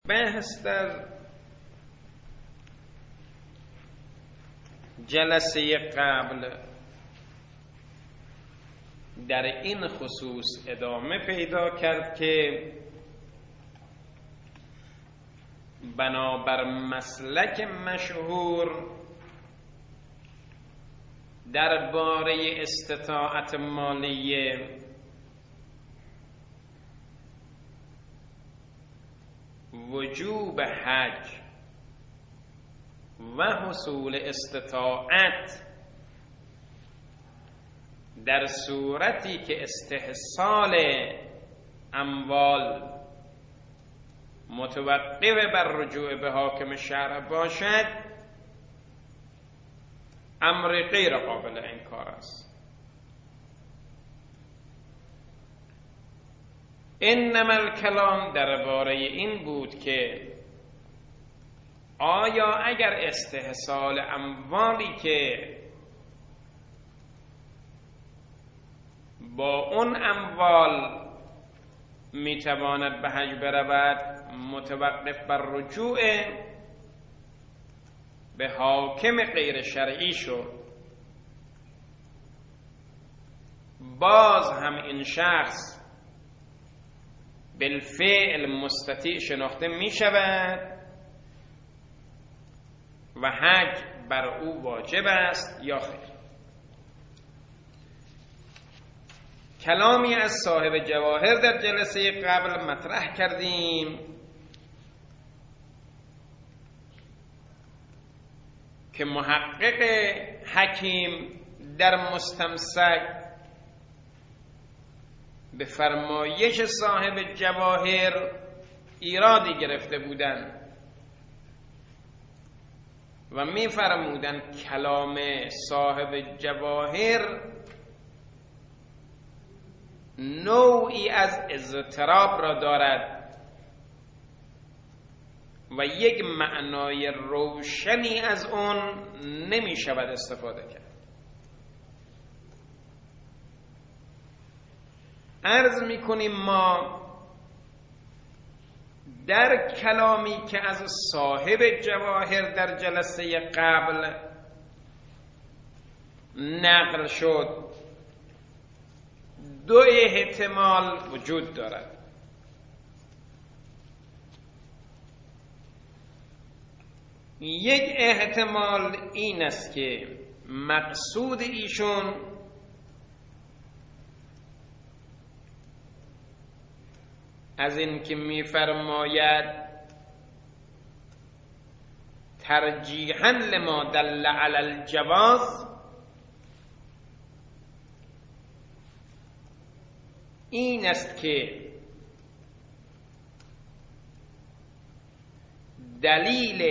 بحث در جلسه قبل در این خصوص ادامه پیدا کرد که بنابر مسلک مشهور درباره استطاعت مالیه وجوب حج و حصول استطاعت در صورتی که استحصال اموال متوقف بر رجوع به حاکم شرع باشد امر غیر قابل انکار است. انما الکلام درباره این بود که آیا اگر استحصال اموالی که با اون اموال میتواند به حج برود متوقف بر رجوع به حاکم غیر شرعی شد، باز هم این شخص بالفعل مستطیع شناخته می شود و حج بر او واجب است یا خیر. کلامی از صاحب جواهر در جلسه قبل مطرح کردیم که محقق حکیم در مستمسک به فرمایش صاحب جواهر ایرادی گرفته بودند و می فرمودند کلام صاحب جواهر نوعی از اضطراب را دارد و یک معنای روشنی از اون نمی شود استفاده کرد. عرض می کنیم ما در کلامی که از صاحب جواهر در جلسه قبل نقل شد دو احتمال وجود دارد. یک احتمال این است که مقصود ایشون از این که می‌فرماید ترجیحاً لما دل علی الجواز این است که دلیل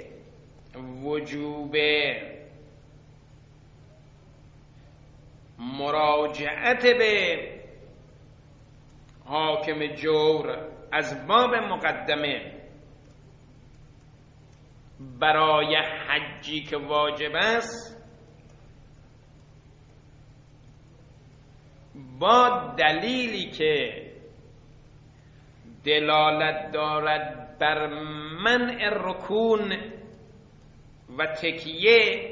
وجوب مراجعت به حاکم جور از باب مقدمه برای حجی که واجب است با دلیلی که دلالت دارد بر منع رکون و تکیه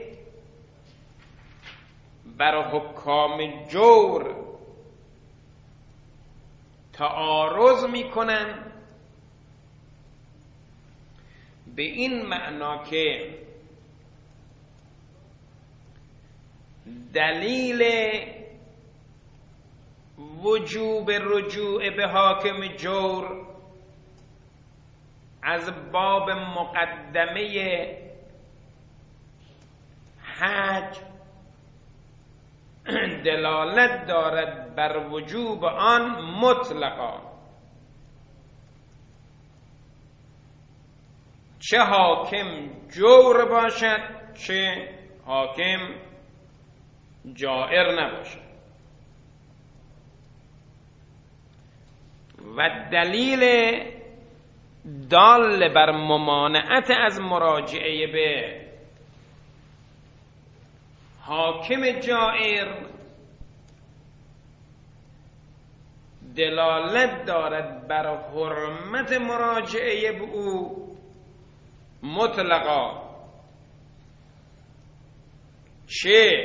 بر حکام جور تعارض میکنن، به این معنا که دلیل وجوب رجوع به حاکم جور از باب مقدمه حج دلالت دارد بر وجوب آن مطلقا، چه حاکم جور باشد چه حاکم جائر نباشد. و دلیل دال بر ممانعت از مراجعه به حاکم جائر دلالت دارد بر حرمت مراجعه به او مطلقا، چه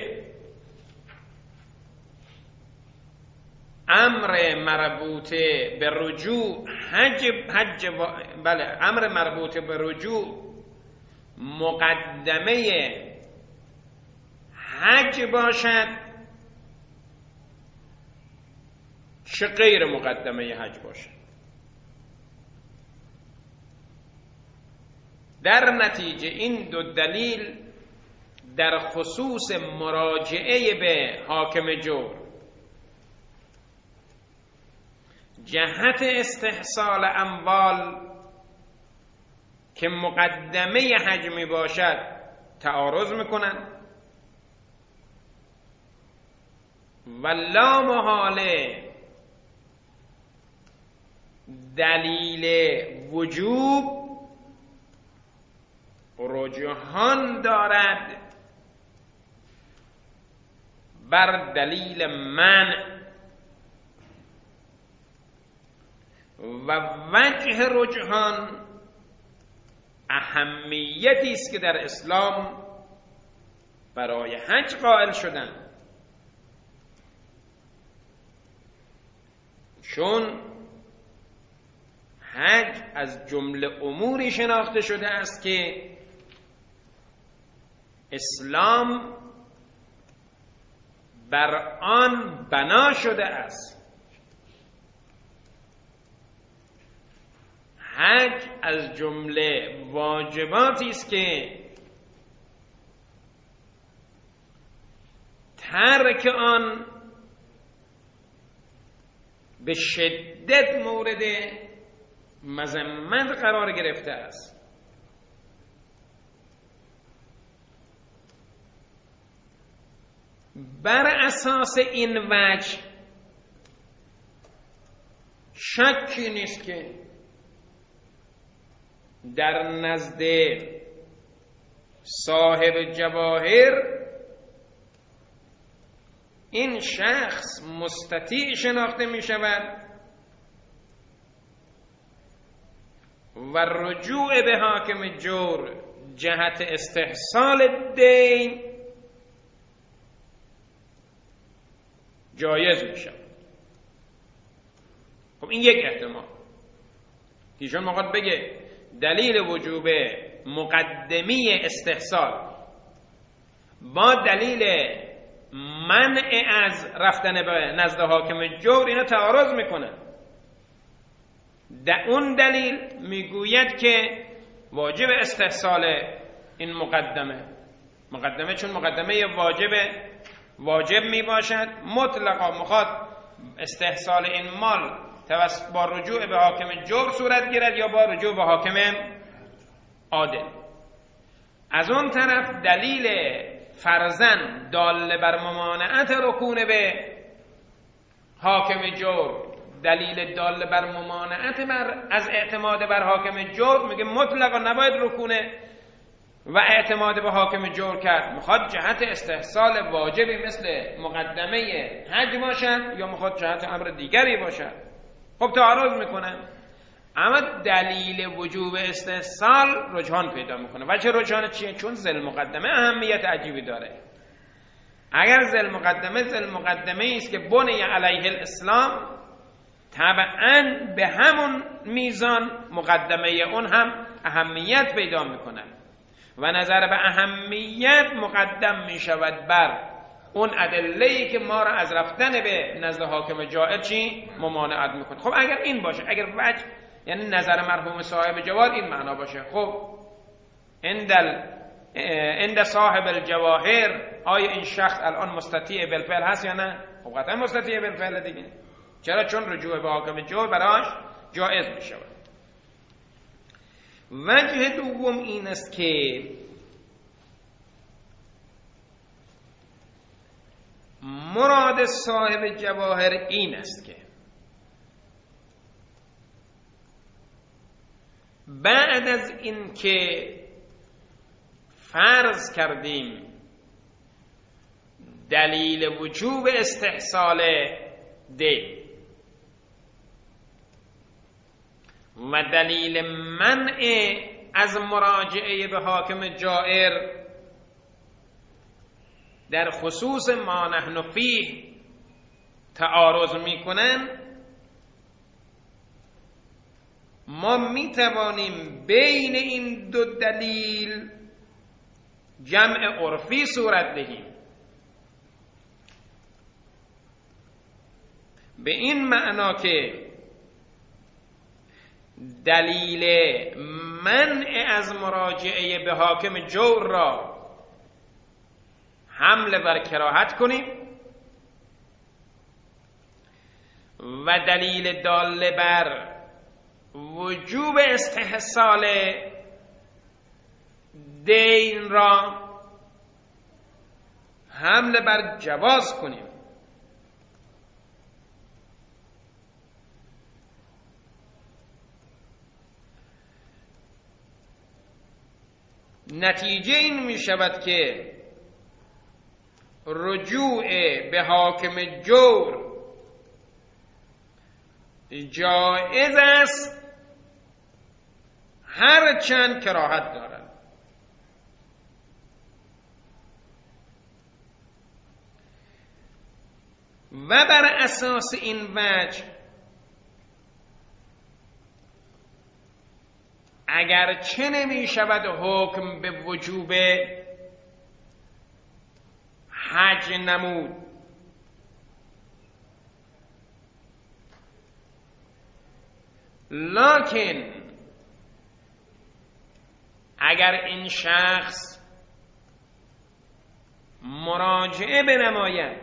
امر مربوط به رجوع امر مربوط به رجوع مقدمه حج باشد، چه غیر مقدمه حج باشد. در نتیجه این دو دلیل در خصوص مراجعه به حاکم جور جهت استحصال اموال که مقدمه حج می باشد تعارض میکنند و لا محاله دلیل وجوب رجحان دارد بر دلیل منع و وجه رجحان اهمیتی است که در اسلام برای حج قائل شدند، چون حج از جمله اموری شناخته شده است که اسلام بر آن بنا شده است. حج از جمله واجباتی است که ترک آن به شدت مورد مذمت قرار گرفته است. بر اساس این وجه شکی نیست که در نزد صاحب جواهر این شخص مستطیع شناخته می شود و رجوع به حاکم جور جهت استحصال دین جایز می شود. خب این یک احتمال ایشون میخواد بگه دلیل وجوب مقدمی استحصال با دلیل منع از رفتن به نزد حاکم جور اینا تعارض میکنه. اون دلیل میگوید که واجب استحصال این مقدمه چون مقدمه واجب میباشد مطلقا میخواد استحصال این مال با رجوع به حاکم جور صورت گیرد یا با رجوع به حاکم عادل. از اون طرف دلیل فرضاً دال بر ممانعت رکون به حاکم جور، دلیل دال بر ممانعت از اعتماد بر حاکم جور میگه مطلقا نباید رکونه و اعتماد به حاکم جور کرد، میخواد جهت استحصال واجبی مثل مقدمه حج باشد یا میخواد جهت امر دیگری باشد. خب تعارض میکنه، اما دلیل وجوب استحصال رجحان پیدا میکنه. و چه رجحان چیه؟ چون ذل مقدمه اهمیت عجیبی داره. اگر ذل مقدمه است که بنی علیه الاسلام، طبعا به همون میزان مقدمه اون هم اهمیت پیدا میکنه و نظر به اهمیت مقدم میشود بر اون ادله‌ای که ما را از رفتن به نزد حاکم جائر ممانعت میکنه. خب اگر این باشه، اگر وجه یعنی نظر مرحوم صاحب جواهر این معنا باشه، خب عند صاحب الجواهر آیا این شخص الان مستطیع بالفعل هست یا نه؟ خب قطعا مستطیع بالفعل دیگه. چرا؟ چون رجوع به حاکم جور براش جایز می شود. وجه دوم این است که مراد صاحب جواهر این است که بعد از این که فرض کردیم دلیل وجوب استحصال دین و دلیل منع از مراجعه به حاکم جائر در خصوص ما نحن فیه تعارض میکنن، ما میتوانیم بین این دو دلیل جمع عرفی صورت دهیم، به این معنا که دلیل منع از مراجعه به حاکم جور را حمل بر کراهت کنیم و دلیل دال بر وجوب استحصال دین را حمل بر جواز کنیم. نتیجه این می شود که رجوع به حاکم جور جایز است هرچند کراهت دارد. و بر اساس این وجه اگر چه نمی شود حکم به وجوب حج نمود، لکن اگر این شخص مراجعه بنماید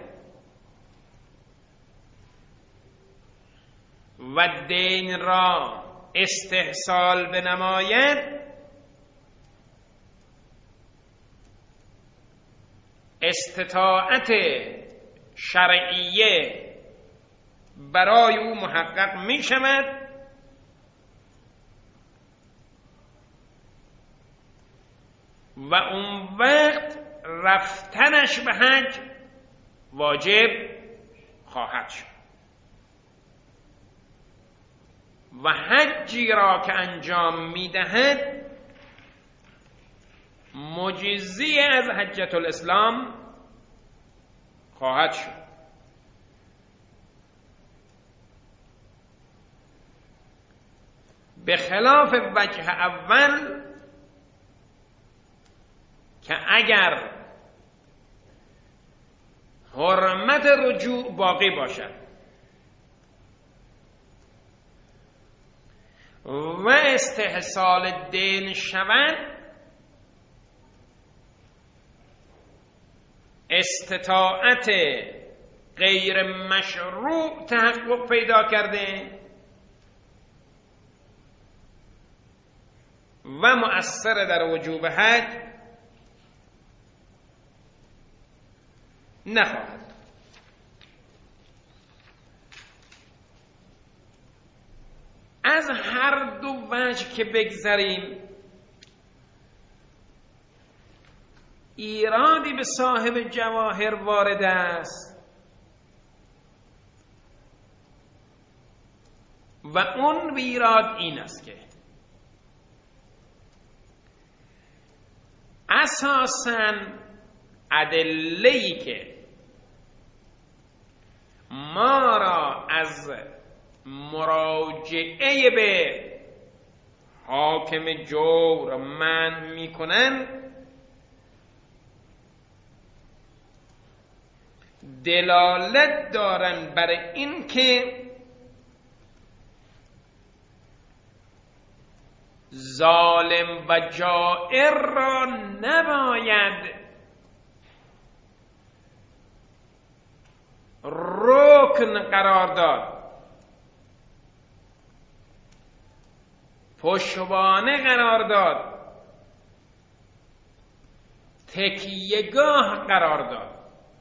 و دین را استحصال بنماید، استطاعت شرعیه برای او محقق می شود و اون وقت رفتنش به حج واجب خواهد شد و حجی را که انجام میدهد مجزی از حجة الاسلام خواهد شد. به خلاف وجه اول که اگر حرمت رجوع باقی باشد و استحصال دین شود، استطاعت غیر مشروع تحقق پیدا کرده و مؤثر در وجوب حج نخواهد. از هر دو وجه که بگذریم ایرادی به صاحب جواهر وارد است و اون ایراد این است که اساساً ادله‌ای که ما را از مراجعه به حاکم جور منع میکنن دلالت دارن بر این که ظالم و جائر را نباید رکن قرار داد، پشتوانه قرار داد، تکیهگاه قرار داد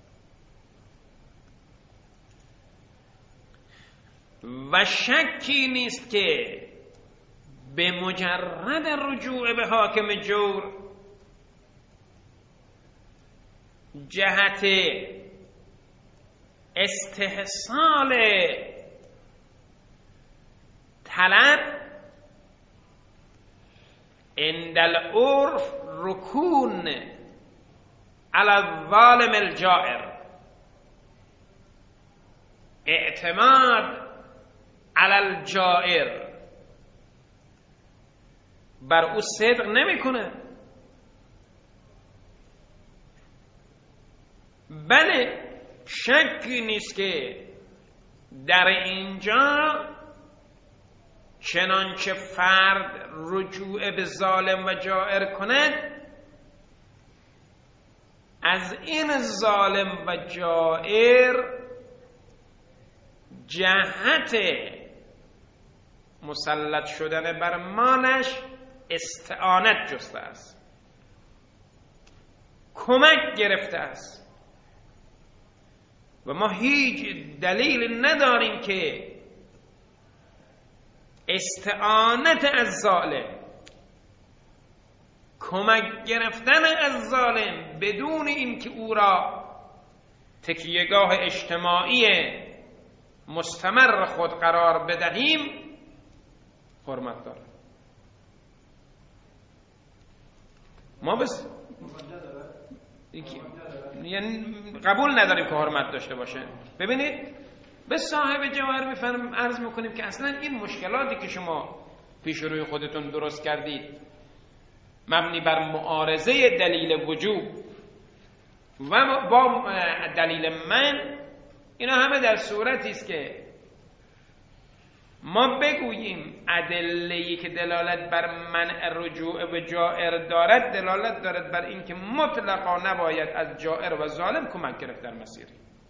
و شکی نیست که به مجرد رجوع به حاکم جور جهت استحصال طلب عند العرف رکون علی الظالم الجائر، اعتماد علی الجائر، بر او صدق نمیکنه. بله شکی نیست که در اینجا چنانچه فرد رجوع به ظالم و جائر کند، از این ظالم و جائر جهت مسلط شدن بر مالش استعانت جسته است، کمک گرفته است و ما هیچ دلیل نداریم که استعانت از ظالم، کمک گرفتن از ظالم بدون اینکه او را تکیهگاه اجتماعی مستمر خود قرار بدهیم حرمت دارد. ما بس یعنی قبول نداریم که حرمت داشته باشه. ببینید به صاحب جواهر عرض میکنیم که اصلا این مشکلاتی که شما پیش روی خودتون درست کردید مبنی بر معارضه دلیل وجوب و با دلیل من، اینا همه در صورتی است که ما بگوییم ادله‌ای که دلالت بر منع رجوع به جائر دارد دلالت دارد بر اینکه مطلقا نباید از جائر و ظالم کمک گرفت در مسیری.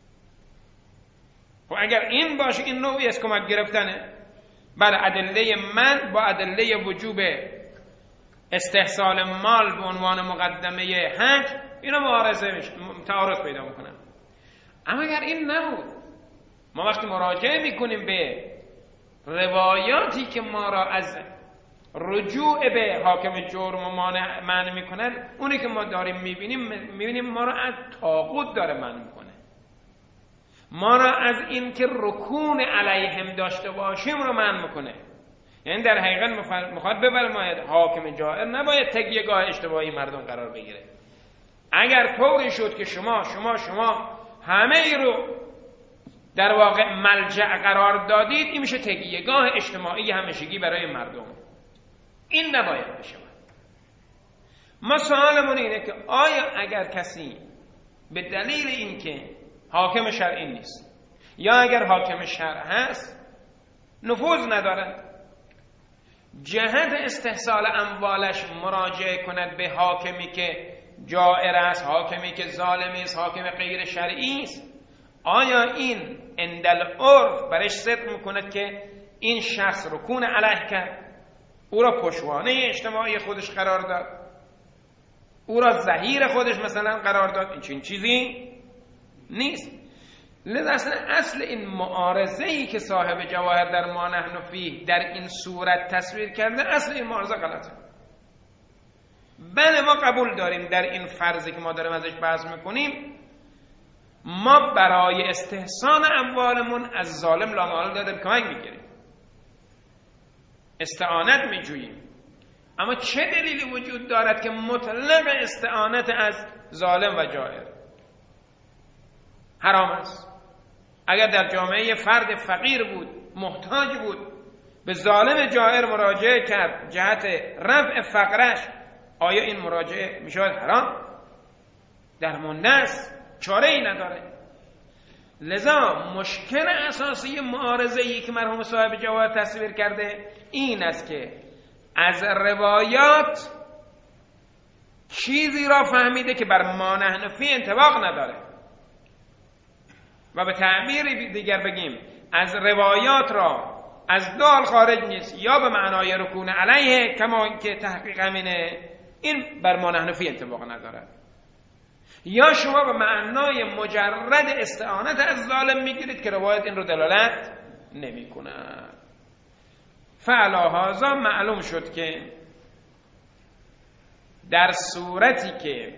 و اگر این باشه این نوعی از کمک گرفتنه، بر ادله من با ادله وجوب استحصال مال به عنوان مقدمه حج اینا معارضه میشه، تعارض پیدا میکنن. اما اگر این نبود، ما وقتی مراجعه میکنیم به روایاتی که ما را از رجوع به حاکم جرم و منع میکنن، اونی که ما داریم میبینیم ما را از طاغوت داره منع میکنه، ما را از این که رکون علیهم داشته باشیم رو منع میکنه. یعنی در حقیقت میخواد بفرماید حاکم جائر نباید تکیهگاه اشتباهی مردم قرار بگیره. اگر طوری شد که شما همه ای رو در واقع ملجأ قرار دادید، این میشه تکیهگاه اجتماعی همیشگی برای مردم. این نباید بشه. ما سوالمون اینه که آیا اگر کسی به دلیل اینکه حاکم شرعی نیست یا اگر حاکم شرع هست نفوذ ندارد، جهت استحصال اموالش مراجعه کند به حاکمی که جائر است، حاکمی که ظالمی است، حاکم غیر شرعی است، آیا این اندل عرف برش صدق میکند که این شخص رکون علیه کرد، او را پشوانه اجتماعی خودش قرار داد، او را ظهیر خودش مثلا قرار داد؟ این چیزی نیست. لذا اصل این معارضه‌ای که صاحب جواهر در ما نحن فیه در این صورت تصویر کرده، اصل این معارضه غلطه. بله ما قبول داریم در این فرضی که ما داریم ازش بحث میکنیم، ما برای استحسان اموالمون از ظالم لامحاله داریم کمک میگیریم، استعانت میجوییم. اما چه دلیلی وجود دارد که مطلق استعانت از ظالم و جائر حرام است؟ اگر در جامعه فرد فقیر بود، محتاج بود، به ظالم جائر مراجعه کرد جهت رفع فقرش، آیا این مراجعه میشود حرام؟ درمانده است، چاره ای نداره. لذا مشکل اساسی معارضه‌ای که مرحوم صاحب جواهر تصویر کرده این است که از روایات چیزی را فهمیده که بر ما نحن فی انطباق نداره، و به تعبیر دیگر بگیم از روایات را از دال خارج نیست، یا به معنای رکون علیه کما که تحقیق همینه، این بر ما نحن فی انطباق نداره، یا شما به معنای مجرد استعانت از ظالم میگیرید که روایت این رو دلالت نمی کنه. فعلا هذا معلوم شد که در صورتی که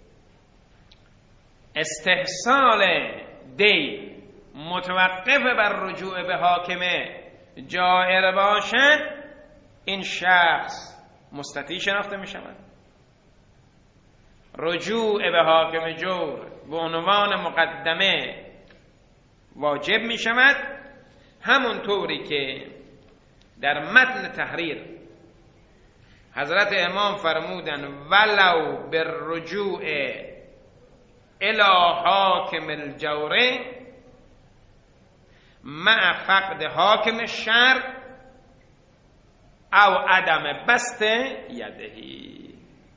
استحصال دی متوقف بر رجوع به حاکم جائر باشد، این شخص مستطیع شناخته می شود. رجوع به حاکم جور به عنوان مقدمه واجب می شود، همون طوری که در متن تحریر حضرت امام فرمودن ولو بالرجوع الی حاکم الجور مع فقد حاکم الشرع او عدم بسط یدهی.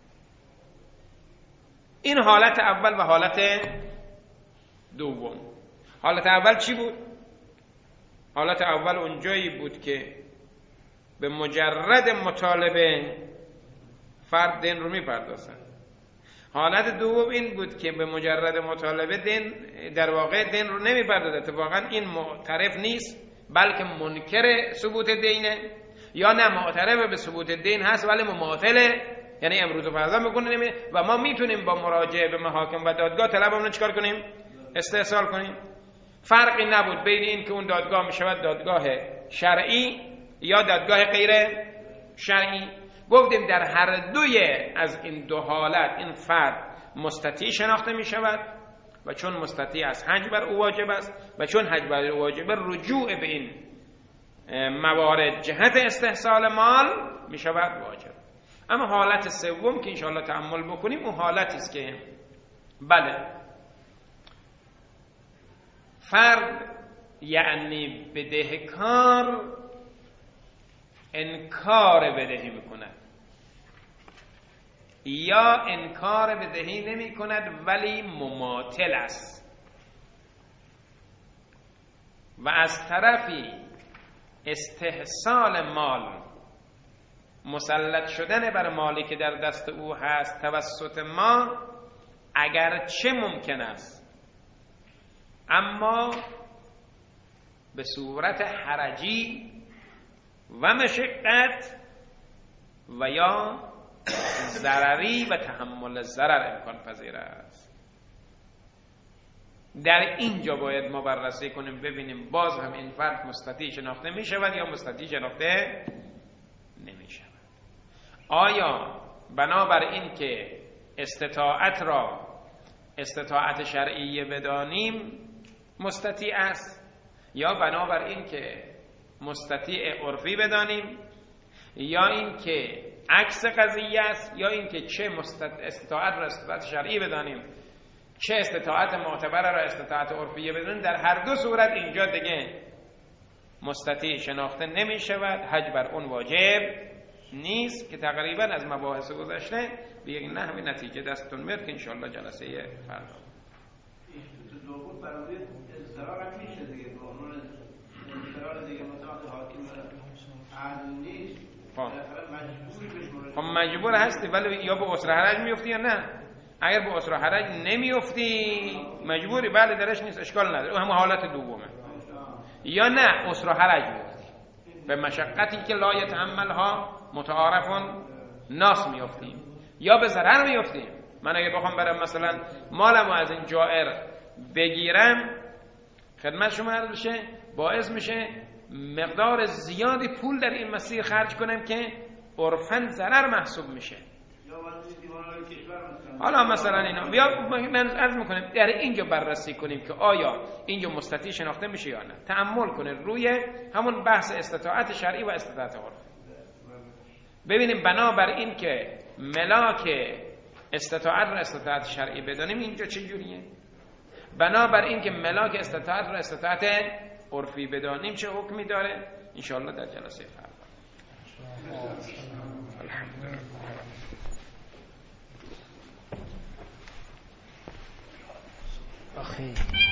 این حالت اول و حالت دوم. حالت اول چی بود؟ حالت اول اونجایی بود که به مجرد مطالبه فرد دین رو میپردازن. حالت دوم این بود که به مجرد مطالبه دین در واقع دین رو نمیپردازه، اتفاقا این معترف نیست بلکه منکر ثبوت دینه، یا نه معترف به ثبوت دین هست ولی مماثله، یعنی امروز و فردا میکنه و ما میتونیم با مراجعه به محاکم و دادگاه طلبمون رو چیکار کنیم؟ استحصال کنیم. فرقی نبود بین این که اون دادگاه میشود دادگاه شرعی یا دادگاه غیر شرعی. گفتیم در هر دوی از این دو حالت این فرد مستطیع شناخته می شود و چون مستطیع است حج بر او واجب است و چون حج بر او واجب رجوع به این موارد جهت استحصال مال می شود واجب. اما حالت سوم که انشاءالله تأمل بکنیم اون حالتی است که بله فرد یعنی بدهکار انکار بدهی میکند یا انکار بدهی نمی کند ولی مماثل است و از طرفی استحصال مال مسلط شدن بر مالی که در دست او هست توسط ما اگرچه ممکن است اما به صورت حرجی و مشقت و یا ضرری و تحمل ضرر امکان پذیر است. در اینجا باید ما بررسی کنیم ببینیم باز هم این فرد مستطیع شناخته می شود یا مستطیع شناخته نمی شود. آیا بنابر این که استطاعت را استطاعت شرعیه بدانیم مستطیع است یا بنابر این که مستطیع عرفی بدانیم یا این که عکس قضیه است یا این که چه استطاعت را استطاعت شرعی بدانیم چه استطاعت معتبر را استطاعت عرفیه بدانیم. در هر دو صورت اینجا دیگه مستطیع شناخته نمی شود، حج بر اون واجب نیست که تقریبا از مباحث گذشته به یک نحوی نتیجه دستتون میاد که انشاءالله جلسه فردا دوم برای اصرار میشه دیگه به عنوان اصرار دیگه مثلا حاکم عدل نیست خب مجبور هستی ولی یا به اسره حرج میفتی یا نه. اگر به اسره حرج نمیفتی مجبوری بله درش نیست اشکال نداره اون همون حالت دومه. یا نه اسره حرج میفتی به مشقتی که لا یتحملها متعارفون ناس میفتیم یا به ضرر میفتیم. من اگه بخوام برم مثلا مالمو از این جائر بگیرم خدمت شما عرض بشه باعث میشه مقدار زیادی پول در این مسیر خرج کنم که عرفاً ضرر محسوب میشه. حالا مثلا اینا بیا من عرض میکنم در اینجا بررسی کنیم که آیا اینجا مستطیع شناخته میشه یا نه. تأمل کنید روی همون بحث استطاعت شرعی و استطاعت عرفی ببینیم بنابر این که ملاک استطاعت را استطاعت شرعی بدانیم اینجا چه جوریه، بنابر این که ملاک استطاعت را استطاعت عرفی بدانیم چه حکمی داره انشاءالله در جلسه فردا. الحمدلله.